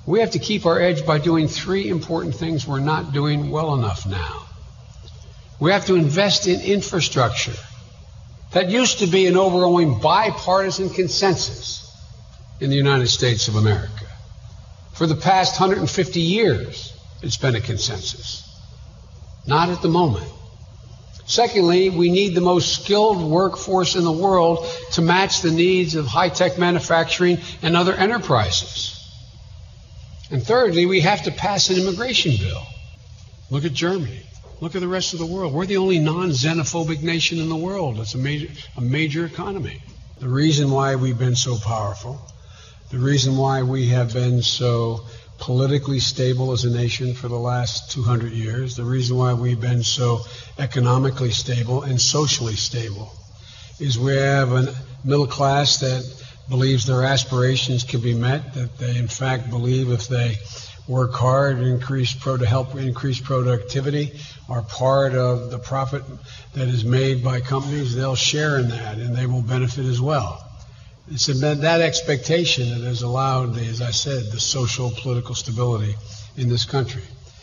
We have to keep our edge by doing three important things we're not doing well enough now. We have to invest in infrastructure. That used to be an overwhelming bipartisan consensus in the United States of America. For the past 150 years, it's been a consensus. Not at the moment. Secondly, we need the most skilled workforce in the world to match the needs of high-tech manufacturing and other enterprises. And thirdly, we have to pass an immigration bill. Look at Germany. Look at the rest of the world. We're the only non-xenophobic nation in the world. It's a major economy. The reason why we've been so powerful, the reason why we have been so politically stable as a nation for the last 200 years, the reason why we've been so economically stable and socially stable, is we have a middle class that believes their aspirations can be met, that they in fact believe if they work hard and help increase productivity, are part of the profit that is made by companies, they'll share in that and they will benefit as well. It's that expectation that has allowed, as I said, the social political stability in this country.